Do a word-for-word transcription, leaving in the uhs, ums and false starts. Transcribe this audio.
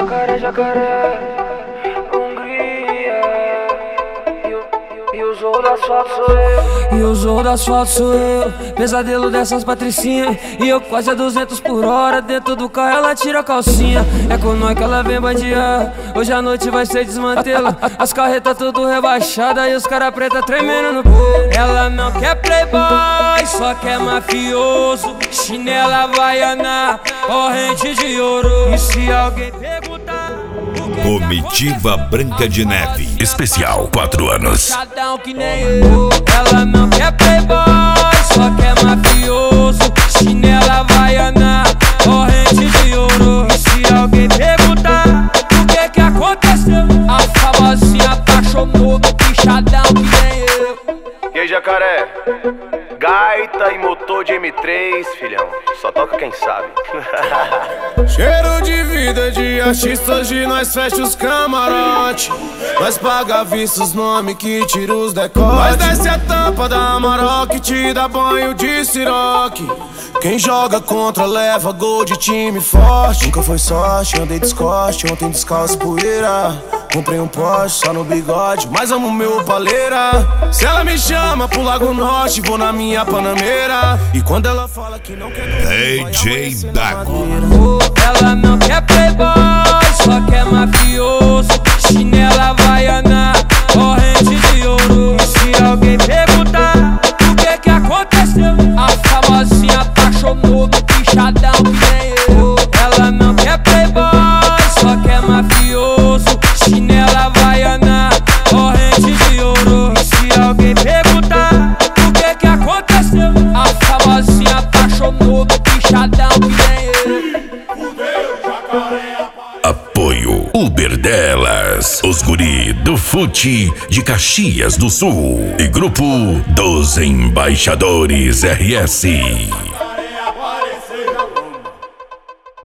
Jacaré, jacaré, Hungria. E o, e o zorro do asfalto sou eu. E o zorro do asfalto sou eu. Pesadelo dessas patricinhas. E eu quase a duzentos por hora. Dentro do carro ela tira a calcinha. É com nós que ela vem bandear. Hoje a noite vai ser desmantelo. As carretas tudo rebaixadas. E os cara preta tremendo no peito. Ela não quer playboy, só quer mafioso. Chinela havaiana, corrente de ouro. E se alguém perguntar Comitiva Branca de Neve especial quatro anos. que nem eu. Ela não quer playboy, só quer mafioso. Chinela havaiana, corrente de ouro. E se alguém perguntar o que que aconteceu, a famosinha apaixonou do bichadão que nem eu. E aí, jacaré? Gaita e motor de M três, filhão. Só toca quem sabe. Cheiro de vida de artista, hoje nós fecha os camarote. Nós paga vista os nomes que tira os decotes. Nós desce a tampa da Amarok que te dá banho de siroque. Quem joga contra leva gol de time forte. Nunca foi sorte, andei descoste, ontem descalço poeira. Comprei um Porsche só no bigode, mas amo meu paleira. Se ela me chama pro Lago Norte, vou na minha Panameira. E quando ela fala que não quer D J Dago. Ela não quer playboy, só quer mafioso. Chinela havaiana, corrente de ouro. E se alguém perguntar o que que aconteceu, a famosinha apaixonou do bichadão que nem eu. Ela não quer playboy, só quer mafioso. Chinela havaiana, corrente de ouro. E se alguém perguntar o que que aconteceu, a famosinha apaixonou do bichadão que nem eu. Apoio Uber delas, os guri do Fute de Caxias do Sul e Grupo dos Embaixadores R S.